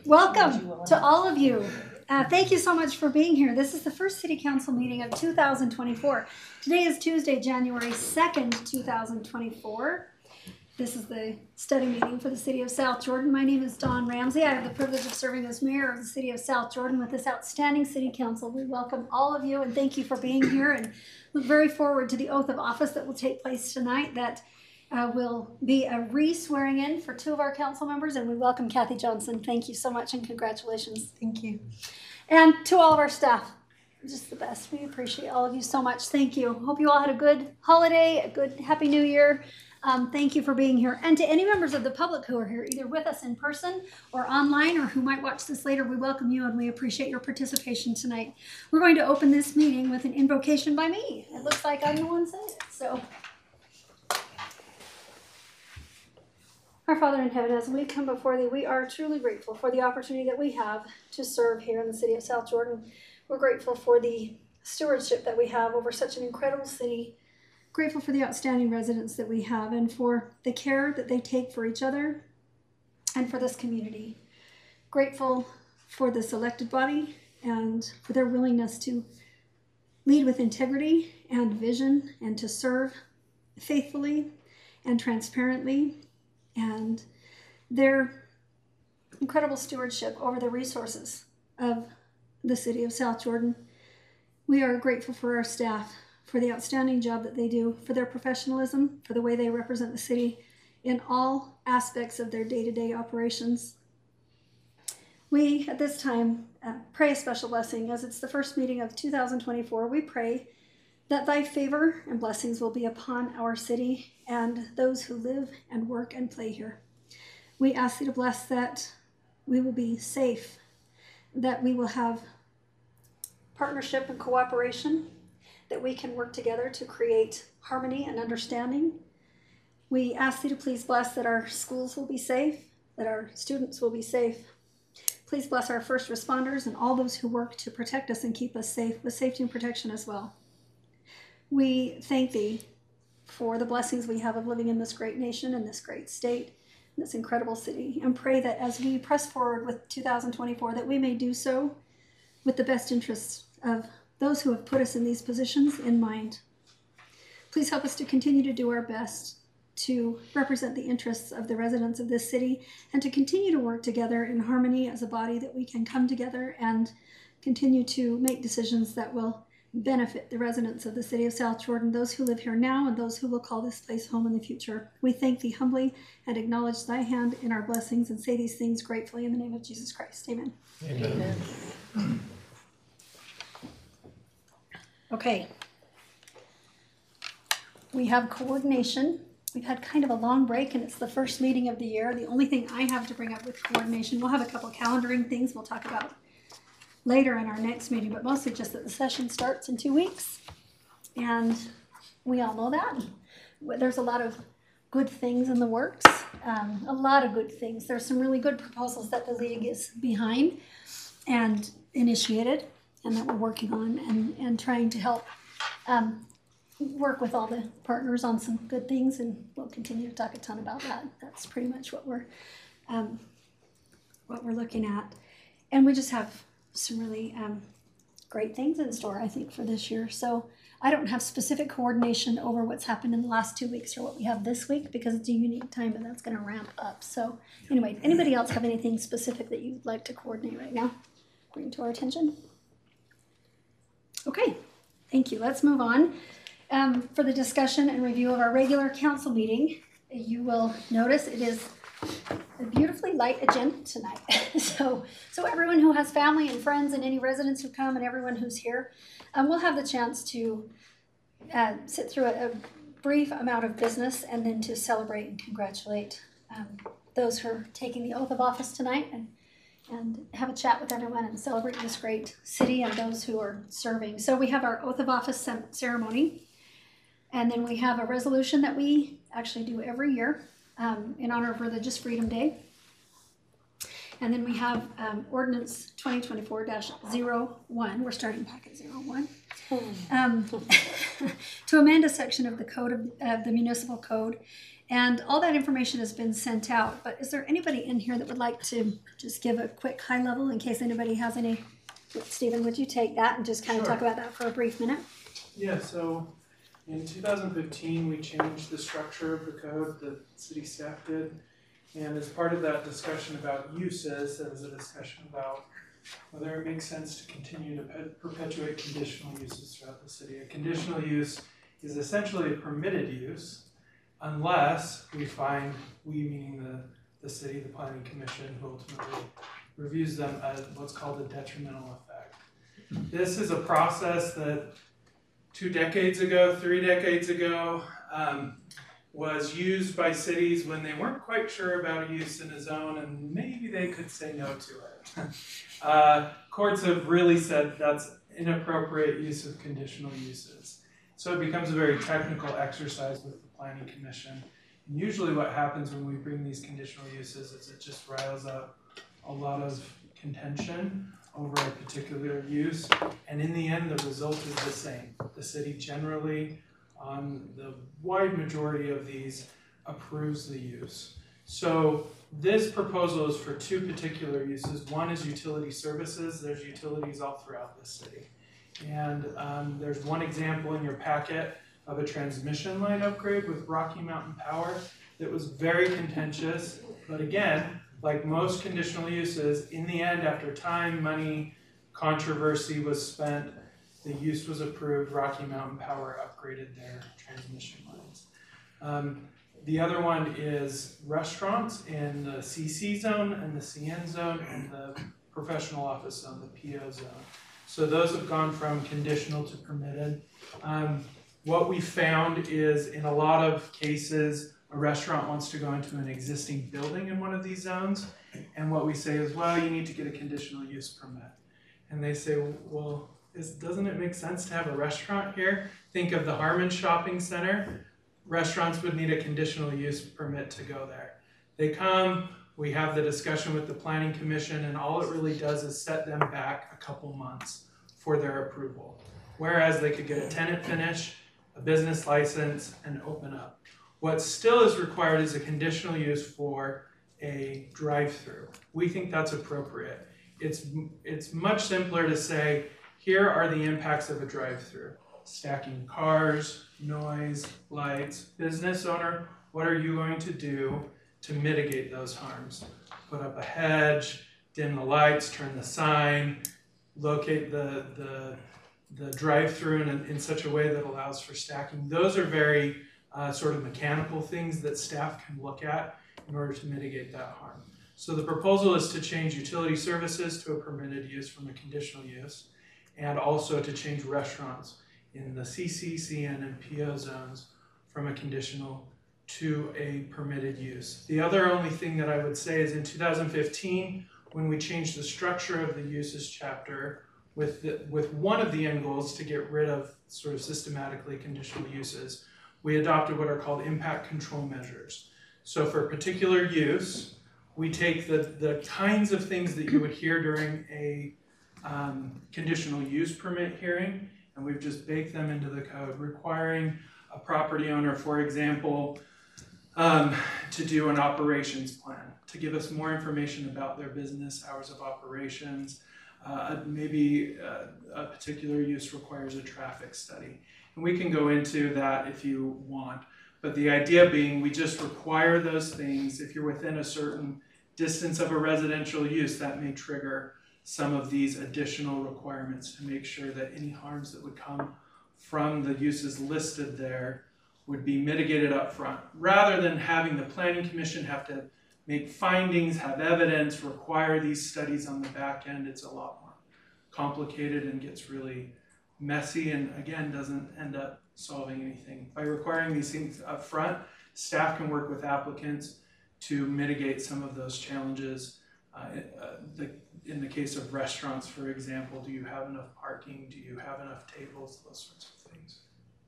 Welcome to all of you. Thank you so much for being here. This is the first City Council meeting of 2024. Today is Tuesday, January 2nd, 2024. This is the study meeting for the City of South Jordan. My name is Dawn Ramsey. I have the privilege of serving as mayor of the City of South Jordan with this outstanding City Council. We welcome all of you and thank you for being here, and look very forward to the oath of office that will take place tonight. That will be a re-swearing in for two of our council members, and we welcome Kathy Johnson. Thank you so much and congratulations. Thank you. And to all of our staff, just the best. We appreciate all of you so much. Thank you. Hope you all had a good holiday, a good Happy New Year. Thank you for being here. And to any members of the public who are here, either with us in person or online, or who might watch this later, we welcome you and we appreciate your participation tonight. We're going to open this meeting with an invocation by me. It looks like I'm the one saying it, so. Our Father in heaven, as we come before thee, we are truly grateful for the opportunity that we have to serve here in the City of South Jordan. We're grateful for the stewardship that we have over such an incredible city, grateful for the outstanding residents that we have, and for the care that they take for each other and for this community. Grateful for this elected body and for their willingness to lead with integrity and vision and to serve faithfully and transparently, and their incredible stewardship over the resources of the City of South Jordan. We are grateful for our staff, for the outstanding job that they do, for their professionalism, for the way they represent the city in all aspects of their day-to-day operations. We, at this time, pray a special blessing. As it's the first meeting of 2024, we pray that thy favor and blessings will be upon our city and those who live and work and play here. We ask thee to bless that we will be safe, that we will have partnership and cooperation, that we can work together to create harmony and understanding. We ask thee to please bless that our schools will be safe, that our students will be safe. Please bless our first responders and all those who work to protect us and keep us safe, with safety and protection as well. We thank thee for the blessings we have of living in this great nation, in this great state, in this incredible city, and pray that as we press forward with 2024, that we may do so with the best interests of those who have put us in these positions in mind. Please help us to continue to do our best to represent the interests of the residents of this city and to continue to work together in harmony as a body, that we can come together and continue to make decisions that will benefit the residents of the City of South Jordan, those who live here now and those who will call this place home in the future. We thank thee humbly and acknowledge thy hand in our blessings and say these things gratefully in the name of Jesus Christ. Amen. Amen. Okay. We have coordination. We've had kind of a long break and it's the first meeting of the year. The only thing I have to bring up with coordination, we'll have a couple calendaring things we'll talk about later in our next meeting, but mostly just that the session starts in 2 weeks. And we all know that. There's a lot of good things in the works, a lot of good things. There's some really good proposals that the league is behind and initiated and that we're working on and trying to help work with all the partners on some good things, and we'll continue to talk a ton about that. That's pretty much what we're looking at. And we just have some really great things in store, I think, for this year. So I don't have specific coordination over what's happened in the last 2 weeks or what we have this week, because it's a unique time and that's going to ramp up. So anyway, anybody else have anything specific that you'd like to coordinate right now? Bring to our attention? Okay, thank you. Let's move on. For the discussion and review of our regular council meeting, you will notice it is a beautifully light agenda tonight. So everyone who has family and friends and any residents who come and everyone who's here, we'll have the chance to sit through a brief amount of business and then to celebrate and congratulate those who are taking the oath of office tonight, and have a chat with everyone and celebrate this great city and those who are serving. So we have our oath of office ceremony, and then we have a resolution that we actually do every year in honor of Religious Freedom Day. And then we have Ordinance 2024-01. We're starting back at 01. To amend a section of the code of the municipal code And all that information has been sent out, but is there anybody in here that would like to just give a quick high level in case anybody has any? Stephen, would you take that and just kind of talk about that for a brief minute? Yeah, so in 2015, we changed the structure of the code, the city staff did. And as part of that discussion about uses, there was a discussion about whether it makes sense to continue to perpetuate conditional uses throughout the city. A conditional use is essentially a permitted use unless we find, we meaning the city, the planning commission, who ultimately reviews them as what's called a detrimental effect. This is a process that 2 decades ago, 3 decades ago, was used by cities when they weren't quite sure about a use in a zone and maybe they could say no to it. Courts have really said that's inappropriate use of conditional uses. So it becomes a very technical exercise with the Planning Commission. And usually what happens when we bring these conditional uses is it just riles up a lot of contention over a particular use, and in the end the result is the same. The city generally, on the wide majority of these, approves the use. So this proposal is for 2 particular uses. One is utility services. There's utilities all throughout the city. And there's one example in your packet of a transmission line upgrade with Rocky Mountain Power that was very contentious, but again, like most conditional uses, in the end, after time, money, controversy was spent, the use was approved, Rocky Mountain Power upgraded their transmission lines. The other one is restaurants in the CC zone and the CN zone and the professional office zone, the PO zone. So those have gone from conditional to permitted. What we found is in a lot of cases, a restaurant wants to go into an existing building in one of these zones, and what we say is, well, you need to get a conditional use permit. And they say, well, doesn't it make sense to have a restaurant here? Think of the Harmon Shopping Center. Restaurants would need a conditional use permit to go there. They come, we have the discussion with the Planning Commission, and all it really does is set them back a couple months for their approval. Whereas they could get a tenant finish, a business license, and open up. What still is required is a conditional use for a drive-through. We think that's appropriate. It's much simpler to say, here are the impacts of a drive-through. Stacking cars, noise, lights. Business owner, what are you going to do to mitigate those harms? Put up a hedge, dim the lights, turn the sign, locate the drive-through in such a way that allows for stacking. Those are very sort of mechanical things that staff can look at in order to mitigate that harm. So the proposal is to change utility services to a permitted use from a conditional use, and also to change restaurants in the CC, CN, and PO zones from a conditional to a permitted use. The other only thing that I would say is in 2015, when we changed the structure of the uses chapter with one of the end goals to get rid of sort of systematically conditional uses, we adopted what are called impact control measures. So for a particular use, we take the kinds of things that you would hear during a conditional use permit hearing, and we've just baked them into the code, requiring a property owner, for example, to do an operations plan, to give us more information about their business, hours of operations. Maybe a particular use requires a traffic study. And we can go into that if you want. But the idea being, we just require those things. If you're within a certain distance of a residential use, that may trigger some of these additional requirements to make sure that any harms that would come from the uses listed there would be mitigated up front, rather than having the Planning Commission have to make findings, have evidence, require these studies on the back end. It's a lot more complicated and gets really messy, and again, doesn't end up solving anything. By requiring these things up front, staff can work with applicants to mitigate some of those challenges. In the case of restaurants, for example, do you have enough parking? Do you have enough tables? Those sorts of things.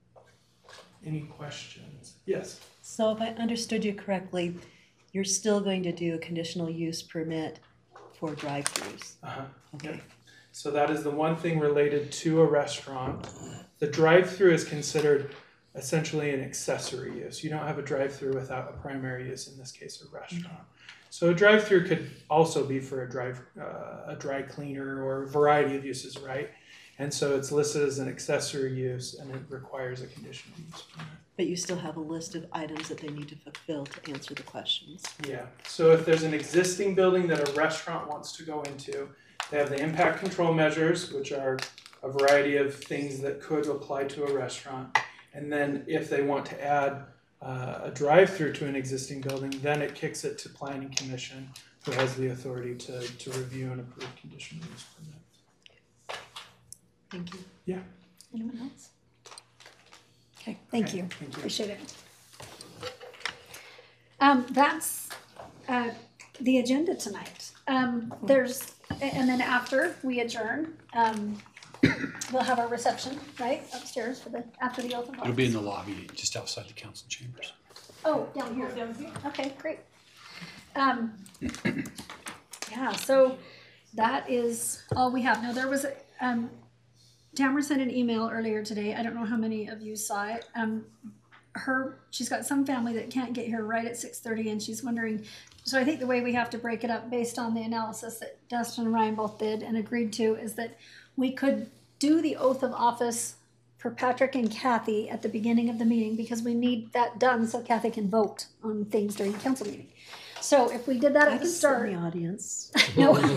Any questions? Yes? So if I understood you correctly, you're still going to do a conditional use permit for drive-thrus. Okay. Yeah. So that is the one thing related to a restaurant. The drive-through is considered essentially an accessory use. You don't have a drive-through without a primary use, in this case, a restaurant. So a drive-through could also be for a dry cleaner or a variety of uses, right? And so it's listed as an accessory use, and it requires a conditional use permit. But you still have a list of items that they need to fulfill to answer the questions. Yeah, so if there's an existing building that a restaurant wants to go into, they have the impact control measures, which are a variety of things that could apply to a restaurant. And then if they want to add a drive-through to an existing building, then it kicks it to Planning Commission, who has the authority to review and approve conditional use permit. Thank you. Yeah. Anyone else? Okay, thank you. Thank you. Appreciate it. That's the agenda tonight. And then after we adjourn, we'll have our reception, right, upstairs after the oath of office. It'll be in the lobby, just outside the council chambers. Oh, down here. Okay, great. Yeah, so that is all we have. Now, there was Tamara sent an email earlier today. I don't know how many of you saw it. She's got some family that can't get here right at 6:30, and she's wondering. So I think the way we have to break it up, based on the analysis that Dustin and Ryan both did and agreed to, is that we could do the oath of office for Patrick and Kathy at the beginning of the meeting, because we need that done so Kathy can vote on things during the council meeting. So if we did that at the start, in the audience. no, No.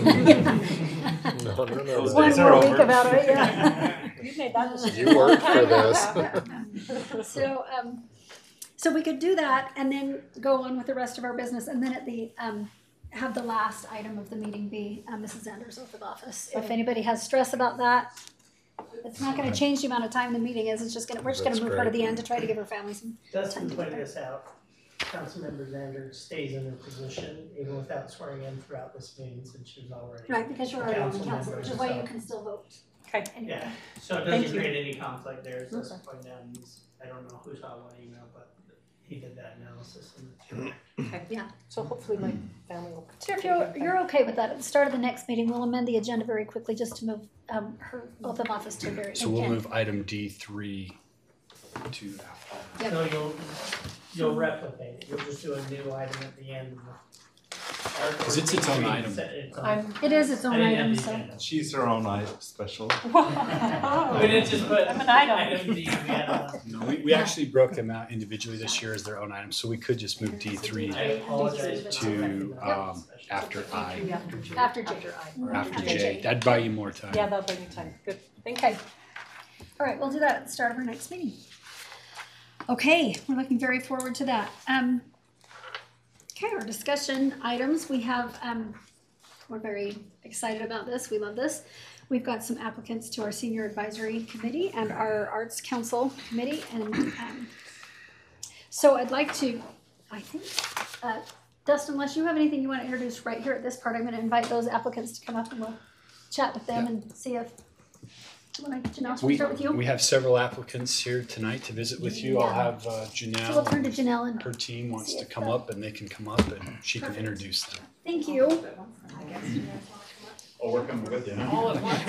one more week about it, yeah. You made that decision. You worked for this. So we could do that and then go on with the rest of our business, and then at the have the last item of the meeting be Mrs. Anders' oath of office. If anybody has stress about that, it's not going to change the amount of time the meeting is. It's just we're just going to That's move her to great. the end to try to give her family some. Dustin pointed this out. Councilmember Zander stays in her position even without swearing in throughout this meeting, since she was already. Right, because you're already on the Council council, member, which is why you so- can still vote. Okay. Anyway. Yeah, so it Thank doesn't you. create any conflict there, so Okay. pointing out, I don't know who saw what email, but he did that analysis in the Okay. So hopefully my family will. So if you're okay with that, at the start of the next meeting, we'll amend the agenda very quickly just to move her oath of office to very. So we'll move item D3 to after. So you'll replicate it, you'll just do a new item at the end of the. Because it's its own item. It is its own I didn't have item, the so. agenda. She's her own special. We didn't just put I'm an item. item D, we had a. No, we actually broke them out individually this year as their own items, so we could just move D3 I apologize for to not after I After J. or after After J. J. That'd buy you more time. Yeah, that'll bring me time. Good. Thank you. Okay. All right, we'll do that at the start of our next meeting. Okay, we're looking very forward to that. Okay, our discussion items, we have, we're very excited about this, we love this. We've got some applicants to our senior advisory committee and our arts council committee, and so I'd like to, I think, Dustin, unless you have anything you want to introduce right here at this part, I'm going to invite those applicants to come up and we'll chat with them and see if, Janelle, should we start with you? We have several applicants here tonight to visit with you. I'll have So we'll Janelle, turn to Janelle and her team wants see to if, come up and they can come up and she can Perfect. introduce them. thank you. Oh, we're coming with you. All at once.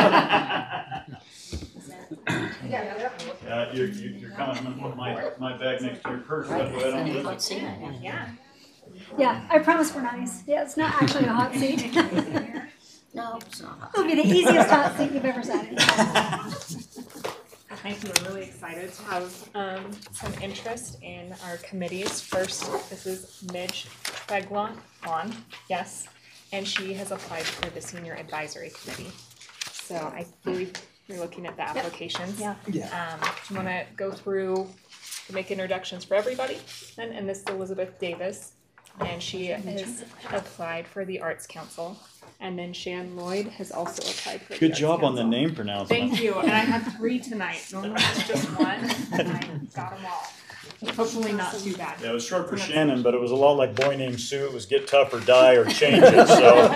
You're coming to put my bag next to your purse, that way I don't lose it. Yeah, I promise we're nice. Yeah, it's not actually a hot seat. No, it's not. It'll be the easiest hot seat you've ever sat in. Thank you. We're really excited to have some interest in our committees. First, this is Midge Beglon, yes, and she has applied for the Senior Advisory Committee. So I believe you're looking at the applications. Yeah. Do you want to go through, make introductions for everybody? And this is Elizabeth Davis, and she has applied for the Arts Council. And then Shan Lloyd has also applied for the Good Arts job on the Council. name pronouncement. Thank you, and I had 3 tonight, normally it's just 1, and I got them all. Hopefully not too bad. Yeah, it was short for Shannon, but it was a lot like Boy Named Sue. It was get tough or die or change it, so.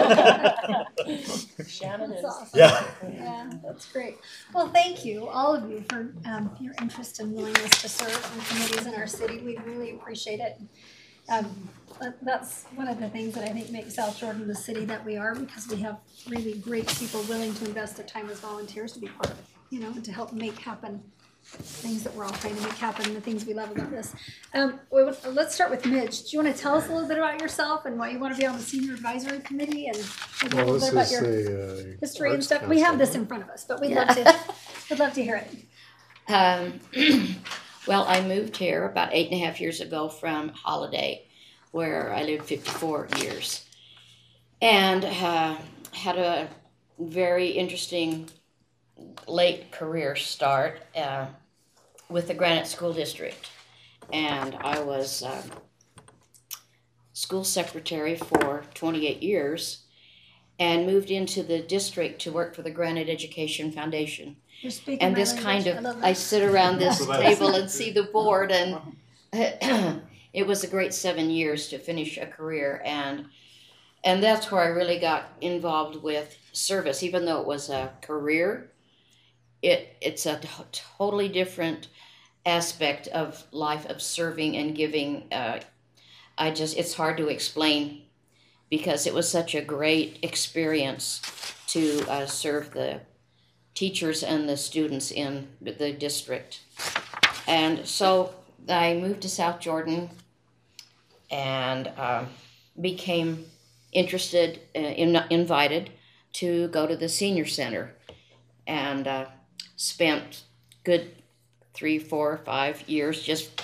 Shannon is. That's awesome. Yeah. Yeah, that's great. Well, thank you, all of you, for your interest and willingness to serve on committees in our city. We really appreciate it. That's one of the things that I think makes South Jordan the city that we are, because we have really great people willing to invest their time as volunteers to be part of it, and to help make happen things that we're all trying to make happen, the things we love about this. Let's start with Midge. Do you want to tell us a little bit about yourself and why you want to be on the senior advisory committee and maybe a little bit about your history and stuff? We have this in front of us, but we'd love to hear it. Well, I moved here about 8.5 years ago from Holiday, where I lived 54 years, and had a very interesting late career start with the Granite School District, and I was school secretary for 28 years and moved into the district to work for the Granite Education Foundation. You're speaking And my this language. kind of, love I that. sit around this table and see the board, and it was a great 7 years to finish a career, and that's where I really got involved with service. Even though it was a career, it's a totally different aspect of life of serving and giving. It's hard to explain because it was such a great experience to serve the teachers and the students in the district. And so I moved to South Jordan and became interested, invited to go to the senior center, and spent good 3, 4, 5 years just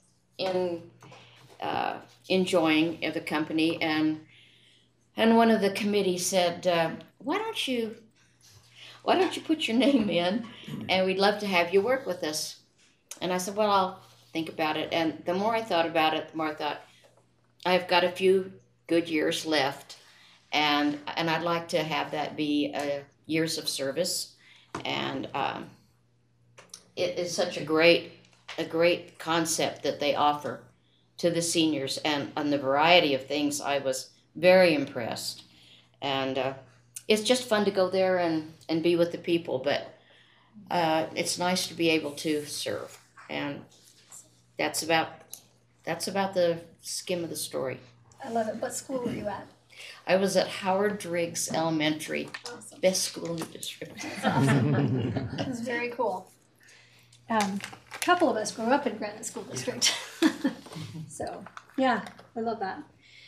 enjoying the company. And one of the committee said, why don't you put your name in, and we'd love to have you work with us. And I said, well, I'll think about it. And the more I thought about it, the more I thought, I've got a few good years left, and I'd like to have that be years of service. And it is such a great concept that they offer to the seniors, and on the variety of things, I was very impressed. And it's just fun to go there and be with the people, but it's nice to be able to serve, and that's about the skim of the story. I love it. What school were you at? I was at Howard Driggs Elementary, Awesome. best school in the district. That's awesome. That was very cool. A couple of us grew up in Granite School District. So, yeah, I love that.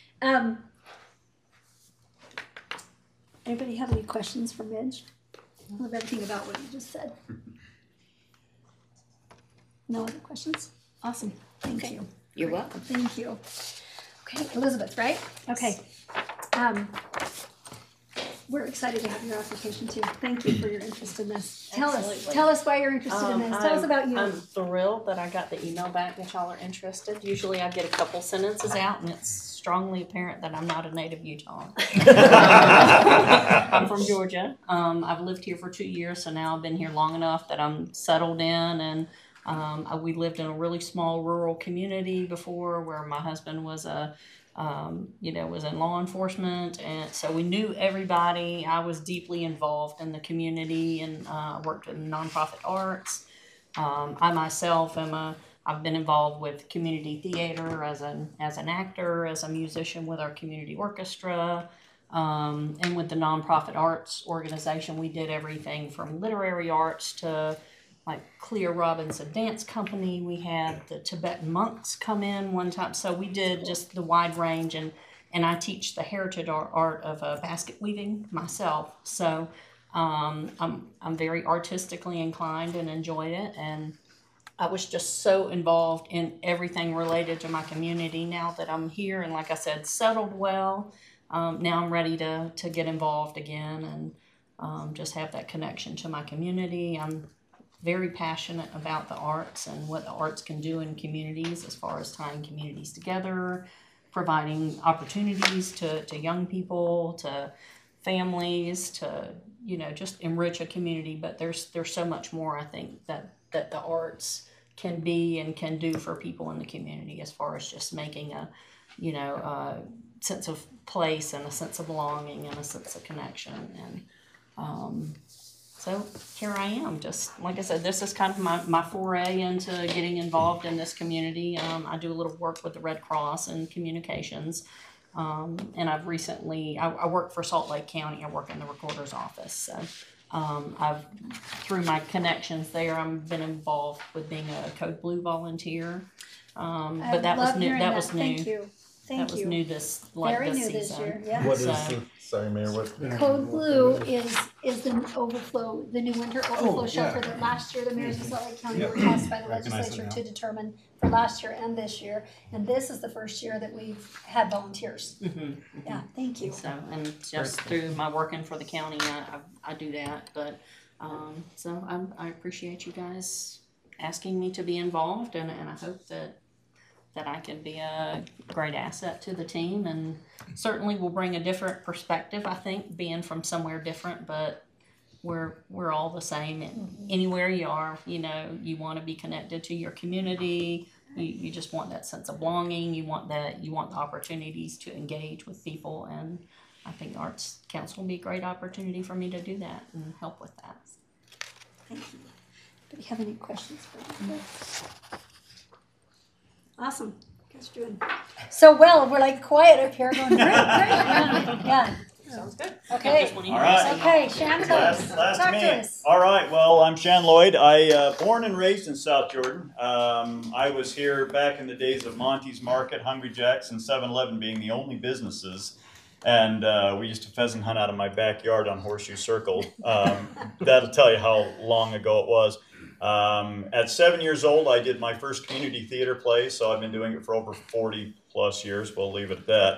Anybody have any questions for Midge? I love everything about what you just said. No other questions? Awesome. Thank you. You're welcome. Thank you. Okay, Elizabeth, right? Okay. We're excited to have your application too. Thank you for your interest in this. Tell us why you're interested in this. Tell us about you. I'm thrilled that I got the email back that y'all are interested. Usually I get a couple sentences out and it's strongly apparent that I'm not a native Utah. I'm from Georgia. I've lived here for 2 years, so now I've been here long enough that I'm settled in, and we lived in a really small rural community before where my husband was was in law enforcement, and so we knew everybody. I was deeply involved in the community and worked in nonprofit arts. I myself I've been involved with community theater as an actor, as a musician with our community orchestra, and with the nonprofit arts organization. We did everything from literary arts to like Clea Robinson Dance Company. We had the Tibetan monks come in one time. So we did just the wide range, and I teach the heritage art of basket weaving myself. So I'm very artistically inclined and enjoyed it. And I was just so involved in everything related to my community. Now that I'm here and, like I said, settled well, now I'm ready to get involved again and just have that connection to my community. I'm very passionate about the arts and what the arts can do in communities as far as tying communities together, providing opportunities to young people, to families, to just enrich a community. But there's so much more, I think, that the arts can be and can do for people in the community, as far as just making a sense of place and a sense of belonging and a sense of connection. And so here I am. Just like I said, this is kind of my foray into getting involved in this community. I do a little work with the Red Cross and communications. And I've recently, I work for Salt Lake County. I work in the recorder's office. So I've, through my connections there, I've been involved with being a Code Blue volunteer. But that was new. That was new. Thank you. That was new this Very this new season. this year, yeah. What is So- the, sorry, Mayor, what? Code Blue is the overflow, the new winter overflow yeah. shelter that last year the mayors of Salt Lake County were Yep. tasked by the Recognize it legislature now. to determine for last year and this year. And this is the first year that we've had volunteers. Yeah, thank you. So, and just through my working for the county, I do that. But so I appreciate you guys asking me to be involved, and I hope that I can be a great asset to the team, and certainly will bring a different perspective. I think being from somewhere different, but we're all the same. Anywhere you are, you know, you want to be connected to your community. You just want that sense of belonging. You want the opportunities to engage with people, and I think the Arts Council will be a great opportunity for me to do that and help with that. Thank you. Do we have any questions for me? Awesome. You guys are doing so well. We're like quiet up here going, great, great. Yeah. Sounds good. Okay. All right. Okay, Shan, Last talk me. to us. All right. Well, I'm Shan Lloyd. I born and raised in South Jordan. I was here back in the days of Monty's Market, Hungry Jack's, and 7-Eleven being the only businesses. And we used to pheasant hunt out of my backyard on Horseshoe Circle. That'll tell you how long ago it was. At 7 years old, I did my first community theater play, so I've been doing it for over 40 plus years. We'll leave it at that.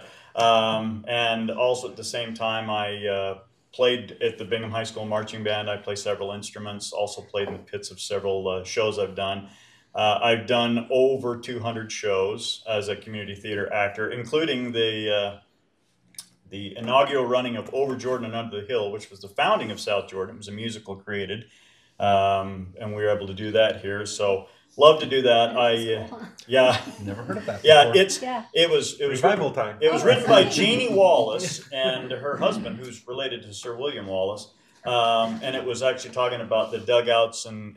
And also at the same time, I played at the Bingham High School Marching Band. I play several instruments, also played in the pits of several shows I've done. I've done over 200 shows as a community theater actor, including the inaugural running of Over Jordan and Under the Hill, which was the founding of South Jordan. It was a musical created. And we were able to do that here. So love to do that. Yeah. Never heard of that Yeah, before. it was Revival time. It was written by Jeannie Wallace and her husband, who's related to Sir William Wallace. And it was actually talking about the dugouts and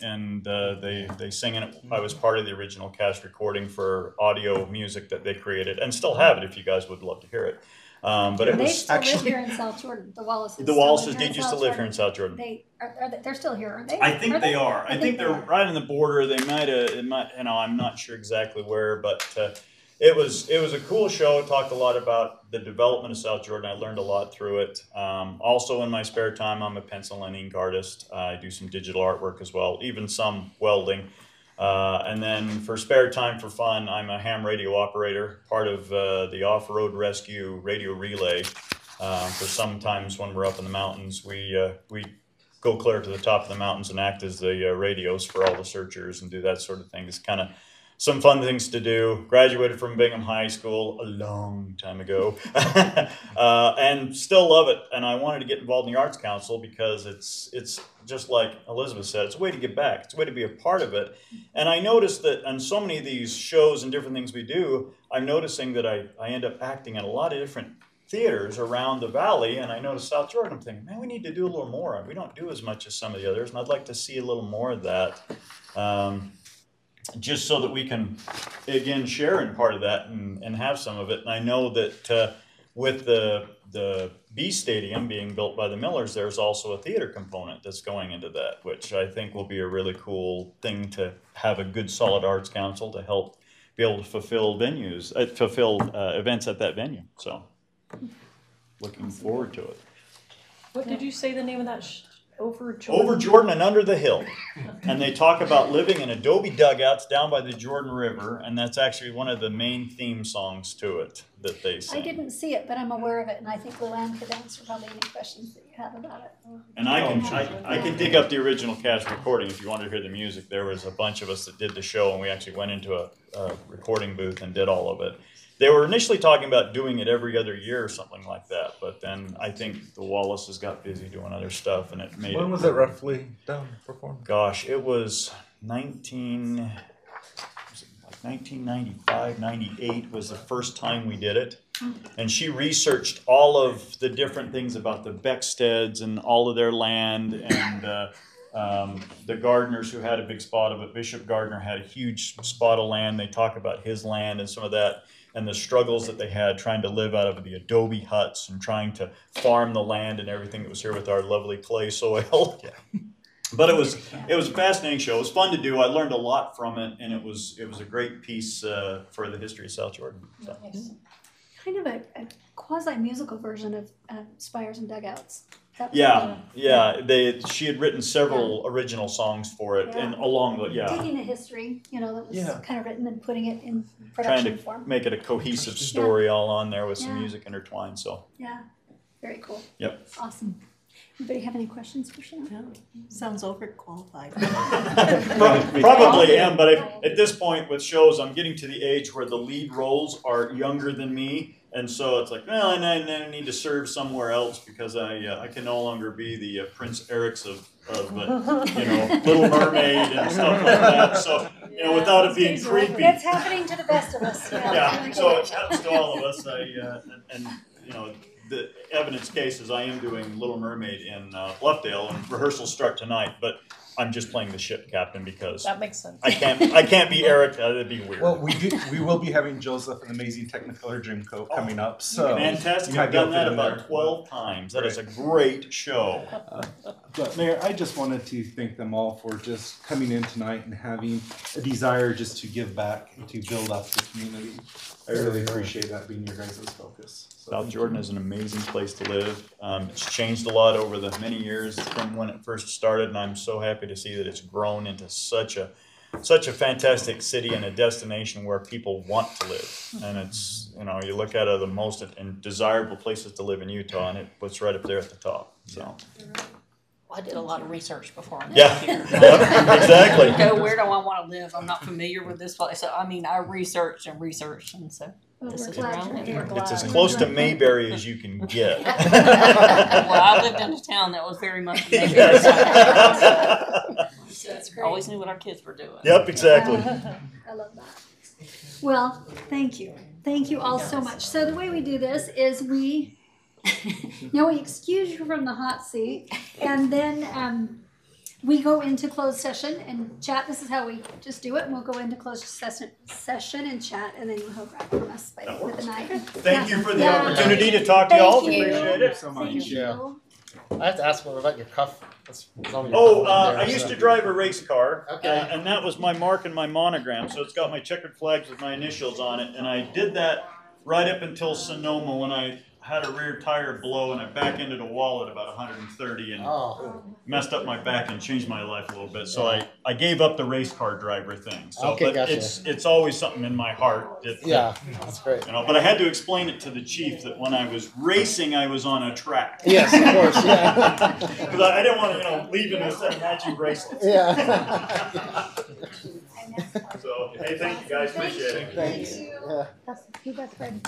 they sing in it. I was part of the original cast recording for audio music that they created, and still have it if you guys would love to hear it. But it They was still live actually here in South Jordan. The Wallaces. the still Wallaces live here did in used to South live here in Jordan. South Jordan. They're still here, aren't they? I think they are. I think they're they are. right on the border. They might have. It might. You know, I'm not sure exactly where, but it was a cool show. It talked a lot about the development of South Jordan. I learned a lot through it. Also, in my spare time, I'm a pencil and ink artist. I do some digital artwork as well, even some welding. And then for spare time for fun, I'm a ham radio operator, part of the off-road rescue radio relay. For sometimes when we're up in the mountains, we go clear to the top of the mountains and act as the radios for all the searchers and do that sort of thing. It's kind of some fun things to do. Graduated from Bingham High School a long time ago, and still love it. And I wanted to get involved in the Arts Council because it's just like Elizabeth said, it's a way to give back. It's a way to be a part of it. And I noticed that on so many of these shows and different things we do, I'm noticing that I end up acting in a lot of different theaters around the valley, and I noticed South Jordan. I'm thinking, man, we need to do a little more. We don't do as much as some of the others, and I'd like to see a little more of that, just so that we can, again, share in part of that and have some of it. And I know that with the B Stadium being built by the Millers, there's also a theater component that's going into that, which I think will be a really cool thing to have a good, solid arts council to help be able to fulfill events at that venue. So. Looking forward to it. What did you say the name of that? Over Jordan and Under the Hill. And they talk about living in adobe dugouts down by the Jordan River, and that's actually one of the main theme songs to it that they sing. I didn't see it, but I'm aware of it, and I think Luann could answer probably any questions that you have about it. And I can dig up the original cast recording if you wanted to hear the music. There was a bunch of us that did the show, and we actually went into a recording booth and did all of it. They were initially talking about doing it every other year or something like that, but then I think the Wallaces got busy doing other stuff, and it made When was it roughly done, performed? Gosh, it was 1995, 98 was the first time we did it. And she researched all of the different things about the Becksteads and all of their land, and the Gardners, who had a big spot of it. Bishop Gardner had a huge spot of land. They talk about his land and some of that. and the struggles that they had trying to live out of the adobe huts and trying to farm the land and everything that was here with our lovely clay soil. But it was a fascinating show. It was fun to do. I learned a lot from it, and it was a great piece for the history of South Jordan. So. Kind of a quasi-musical version of Spires and Dugouts. Yeah. She had written several original songs for it, and along the taking the history, that was kind of written and putting it in trying production to form. make it a cohesive story all on there with some music intertwined. So Yeah, very cool. Yep. Awesome. Anybody have any questions for Shannon? No, sounds overqualified. Probably am, but at this point with shows, I'm getting to the age where the lead roles are younger than me. And so it's like, well, I need to serve somewhere else because I can no longer be the Prince Erics of Little Mermaid and stuff like that. So without it being creepy. It's happening to the best of us. Yeah. So it happens to all of us. The evidence case is I am doing Little Mermaid in Bluffdale, and rehearsals start tonight. But I'm just playing the ship captain because That makes sense. I can't be Eric. That'd be weird. Well, we will be having Joseph, an amazing Technicolor Dreamcoat, coming up. So Fantastic! you might I've be able done to that fit in about there. 12 times. That is a great show. But Mayor, I just wanted to thank them all for just coming in tonight and having a desire just to give back and to build up the community. I really appreciate that being your guys' focus. So South Jordan is an amazing place to live. It's changed a lot over the many years from when it first started, and I'm so happy to see that it's grown into such a fantastic city and a destination where people want to live. And it's, you look at the most desirable places to live in Utah, and it puts right up there at the top. So. I did a lot of research before I moved Yeah, here. exactly. Go, where do I want to live? I'm not familiar with this place. So, I researched, and so this is around here. It's as close to Mayberry as you can get. Well, I lived in a town that was very much Mayberry. That's I always knew what our kids were doing. Yep, exactly. I love that. Well, thank you. Thank you all so much. So the way we do this is we excuse you from the hot seat, and then we go into closed session and chat. This is how we just do it, and we'll go into closed session and chat, and then you'll hear back from us by the end of the night. Thank you for the opportunity to talk to you all. Thank you. Appreciate it. so much. Thank you. I have to ask more about your cuff. I used to drive a race car, Okay. and that was my mark and my monogram. So it's got my checkered flags with my initials on it, and I did that right up until Sonoma when I had a rear tire blow and I back-ended a wall at about 130 and messed up my back and changed my life a little bit. So I gave up the race car driver thing. So Okay, but gotcha. it's always something in my heart. That's great. But I had to explain it to the chief that when I was racing, I was on a track. Yes, of course, yeah. Because I didn't want to, leave in a matching bracelets. Yeah. So, hey, thank you guys. Appreciate it. Thanks. Yeah. You got Fred.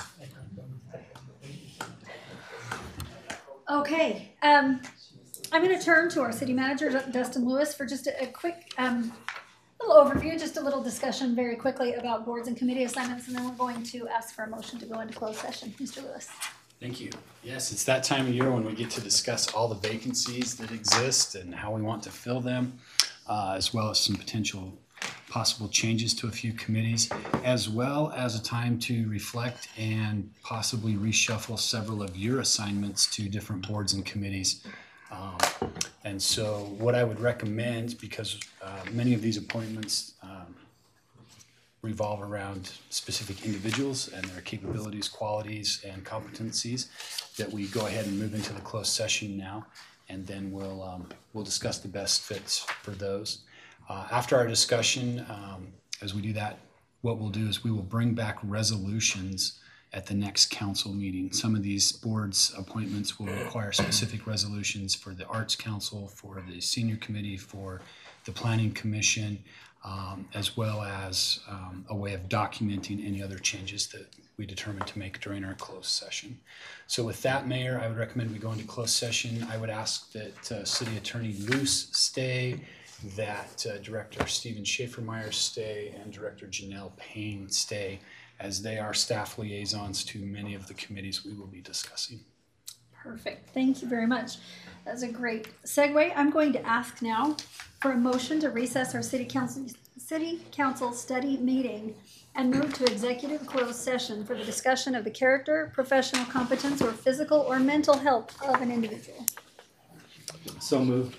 Okay, I'm going to turn to our city manager, Dustin Lewis, for just a quick little overview, just a little discussion very quickly about boards and committee assignments, and then we're going to ask for a motion to go into closed session. Mr. Lewis. Thank you. Yes, it's that time of year when we get to discuss all the vacancies that exist and how we want to fill them, as well as some potential possible changes to a few committees, as well as a time to reflect and possibly reshuffle several of your assignments to different boards and committees. And so what I would recommend, because many of these appointments revolve around specific individuals and their capabilities, qualities, and competencies, that we go ahead and move into the closed session now, and then we'll discuss the best fits for those. After our discussion, as we do that, what we'll do is we will bring back resolutions at the next council meeting. Some of these boards appointments will require specific resolutions for the Arts Council, for the Senior Committee, for the Planning Commission, as well as a way of documenting any other changes that we determine to make during our closed session. So with that, Mayor, I would recommend we go into closed session. I would ask that City Attorney Luce stay, that Director Stephen Schaefer-Myers stay, and Director Janelle Payne stay, as they are staff liaisons to many of the committees we will be discussing. Perfect. Thank you very much. That's a great segue. I'm going to ask now for a motion to recess our city council study meeting and move to executive closed session for the discussion of the character, professional competence, or physical or mental health of an individual. So moved.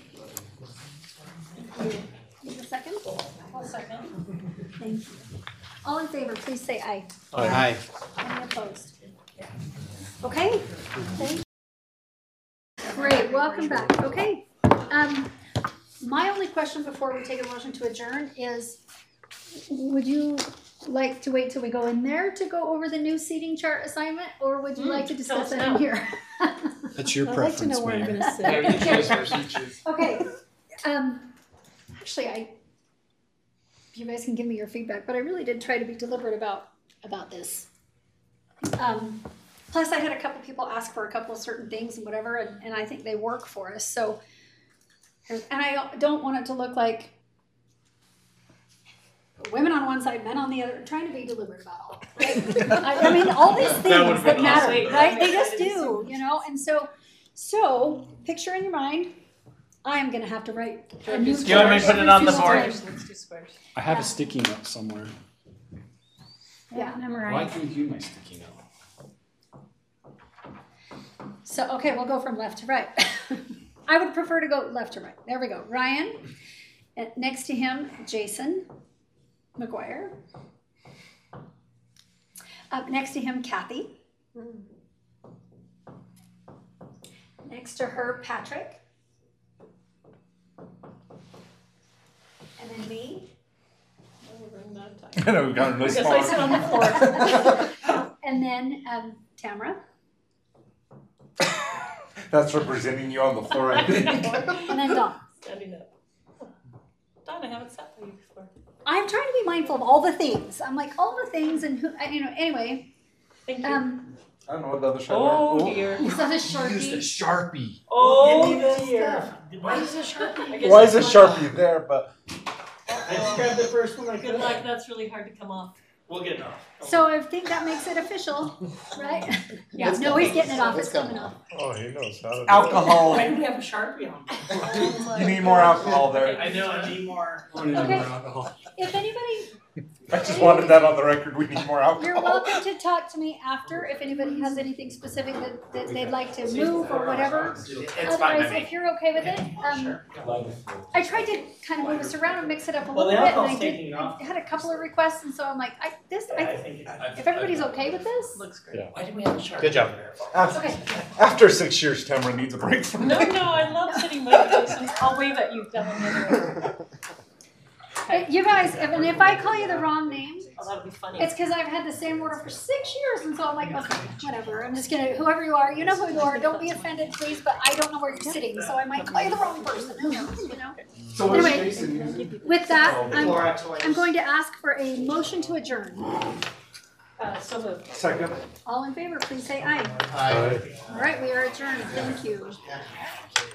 Need a second? I'll second. Thank you. All in favor, please say aye. Aye. Any opposed? Okay, thank you. Great, welcome back. Okay. My only question before we take a motion to adjourn is, would you like to wait till we go in there to go over the new seating chart assignment, or would you like to discuss it in here? That's your I'd like to know preference, where I'm Mayor. gonna sit. Okay, actually, you guys can give me your feedback, but I really did try to be deliberate about this. Plus, I had a couple people ask for a couple of certain things and whatever, and I think they work for us, so. And I don't want it to look like women on one side, men on the other, trying to be deliberate about all. Right? I mean, all these things that matter, right? They just do, you know? And so picture in your mind, I am gonna have to write a new Do you want me to put it on the board? Let's do squares. I have a sticky note somewhere. Yeah. Why can't you my sticky note? So, okay, we'll go from left to right. I would prefer to go left to right. There we go. Ryan. Next to him, Jason McGuire. Up next to him, Kathy. Next to her, Patrick. And then me. I know we've gotten really I guess small. I sit on the floor. And then Tamara. That's representing you on the floor, I think. And then Dawn. Standing up. Dawn, I haven't sat by you before. I'm trying to be mindful of all the things. I'm like, all the things and who, anyway. Thank you. I don't know what the other side Oh are. dear. Is that a Sharpie? Used a Sharpie. Oh Give me the dear. Why is a Sharpie? Why is a Sharpie there? But I just grabbed the first one I Good could. luck, that's really hard to come off. We'll get it off. So I think that makes it official, right? Yeah. No, he's getting it off. It's coming off. Oh, he knows how to. alcohol. Why do we have a Sharpie on? You need more alcohol there. I know, I need more. Okay. If anybody, I just wanted that on the record. We need more alcohol. you're welcome to talk to me after if anybody has anything specific that they'd like to move or whatever. It's fine Otherwise, by if you're okay with it, I tried to kind of move us around and mix it up a Well, little the bit, and I alcohol's taking it off. had a couple of requests, and so I'm like, if everybody's okay with this, Looks great. Yeah. Why do we have a Sharpie? Good job. okay. After 6 years, Tamara needs a break from No, that. no, I love sitting with Jason. I'll wave at you down the other. You guys, if I call you the wrong name, Oh, that would be funny. it's because I've had the same order for 6 years, and so I'm like, okay, whatever. I'm just gonna, whoever you are, you know who you are. Don't be offended, please. But I don't know where you're sitting, so I might call you the wrong person. Who knows? You know. So what's Anyway, Jason using? with that, Clorox I'm going to ask for a motion to adjourn. So moved. Second. All in favor, please say aye. Aye. All right, we are adjourned. Thank you.